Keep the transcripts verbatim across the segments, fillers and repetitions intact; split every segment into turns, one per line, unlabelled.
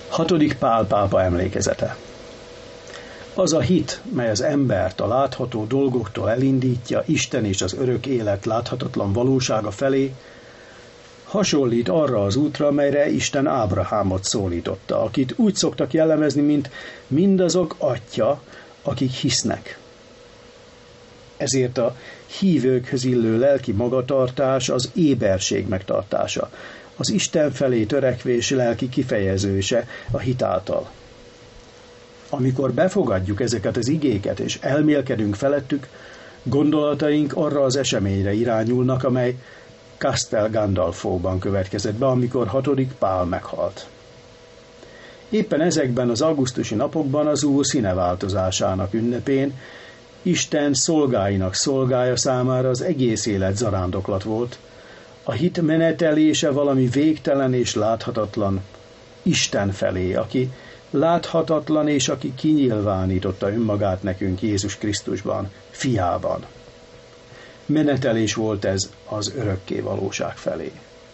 Hatodik Pál pápa emlékezete. Az a hit, mely az embert a látható dolgoktól elindítja Isten és az örök élet láthatatlan valósága felé, hasonlít arra az útra, melyre Isten Ábrahámot szólította, akit úgy szoktak jellemezni, mint mindazok atya, akik hisznek. Ezért a hívőkhöz illő lelki magatartás az éberség megtartása, az Isten felé törekvés lelki kifejezése a hit által. Amikor befogadjuk ezeket az igéket és elmélkedünk felettük, gondolataink arra az eseményre irányulnak, amely Castel Gandolfóban következett be, amikor hatodik Pál meghalt. Éppen ezekben az augusztusi napokban az Úr színeváltozásának ünnepén Isten szolgáinak szolgája számára az egész élet zarándoklat volt, a hit menetelése valami végtelen és láthatatlan Isten felé, aki láthatatlan és aki kinyilvánította önmagát nekünk Jézus Krisztusban, fiában. Menetelés volt ez az örökké valóság felé.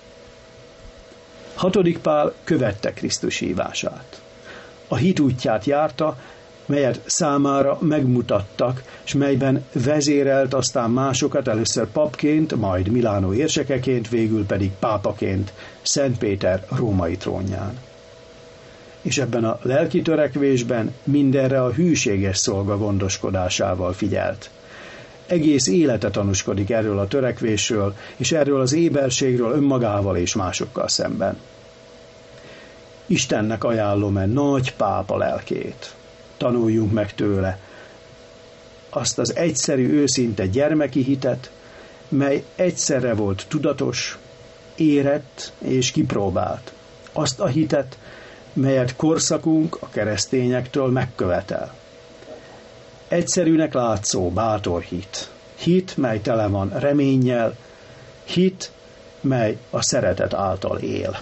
Hatodik Pál követte Krisztus hívását. A hit útját járta, melyet számára megmutattak, és melyben vezérelt aztán másokat először papként, majd Milánó érsekeként, végül pedig pápaként Szent Péter római trónján. És ebben a lelki törekvésben mindenre a hűséges szolga gondoskodásával figyelt. Egész élete tanúskodik erről a törekvésről, és erről az éberségről önmagával és másokkal szemben. Istennek ajánlom-e nagy pápa lelkét. Tanuljunk meg tőle azt az egyszerű, őszinte gyermeki hitet, mely egyszerre volt tudatos, érett és kipróbált. Azt a hitet, melyet korszakunk a keresztényektől megkövetel. Egyszerűnek látszó, bátor hit. Hit, mely tele van reménnyel, hit, mely a szeretet által él.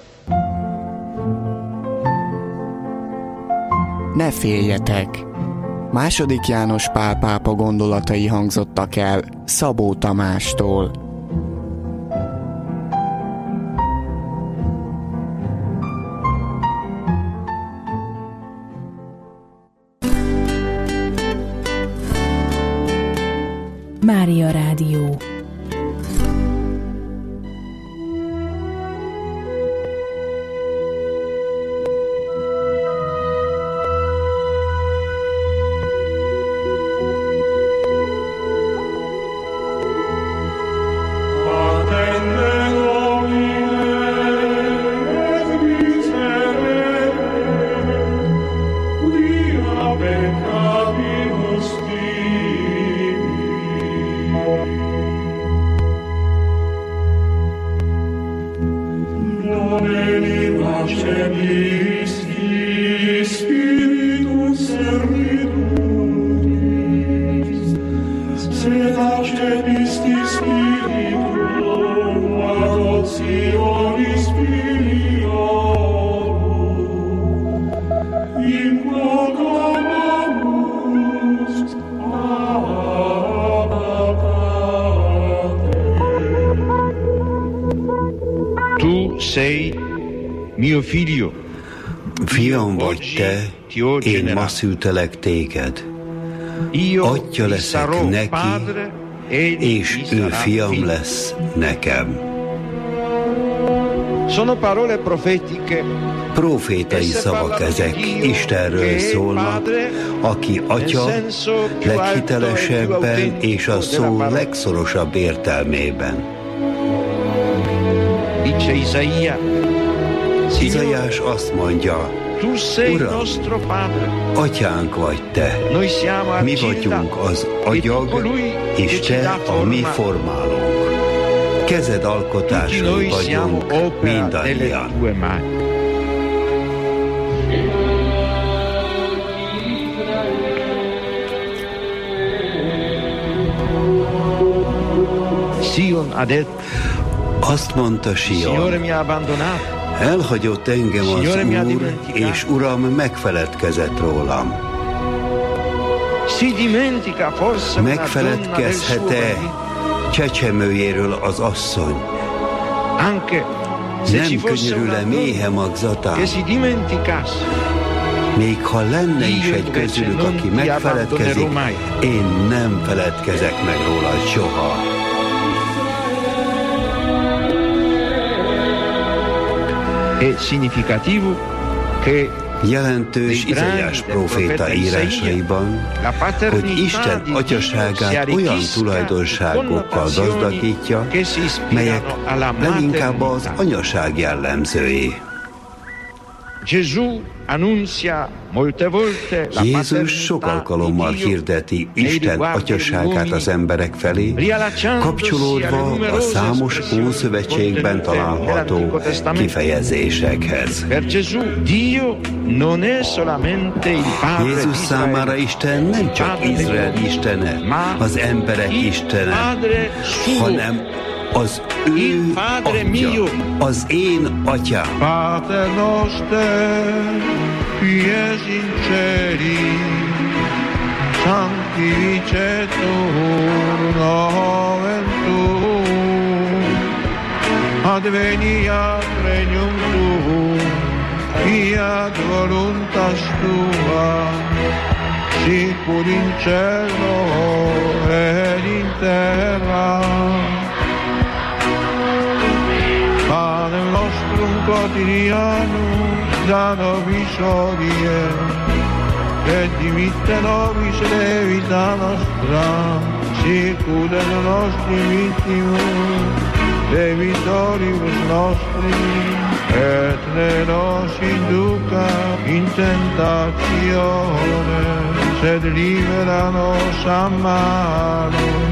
Ne féljetek! Második János Pál pápa gondolatai hangzottak el Szabó Tamástól.
Mária Rádió.
Fiam vagy te, én ma szültelek téged. Atya leszek neki, és ő fiam lesz nekem. Profétai szavak ezek, Istenről szólnak, aki atya leghitelesebben és a szó legszorosabb értelmében. Izaiás azt mondja, Uram, atyánk vagy te, mi vagyunk az agyag, és te a mi formálónk. Kezed alkotásai vagyunk mindannyian. Azt mondta Sion, elhagyott engem az Úr, és Uram megfeledkezett rólam. Megfeledkezhet-e csecsemőjéről az asszony, Nem könyörül-e méhe magzatán? Még ha lenne is egy közülük, aki megfeledkezik, én nem feledkezek meg rólad soha.
È significativo che
jelentős Izaiás próféta írásaiban, hogy Isten atyaságát olyan tulajdonságokkal gazdagítja, melyek leginkább az anyaság jellemzői. Jézus sok alkalommal hirdeti Isten atyaságát az emberek felé, kapcsolódva a számos Ószövetségben található kifejezésekhez. Jézus számára Isten nem csak Izrael istene, az emberek istene, hanem az ő atya, az én atyám.
Pater noster, qui es in celi, sanctificetur nomen tuum, adveniat regnum tuum, fiat voluntas tua, sicur in cielo et in terra. Panem nostrum quotidianum da nobis hodie, et dimitte nobis debita nostra, sicut et nostri vittimus debitoribus nostri, et ne nos induca in tentatione, sed libera nos a malo.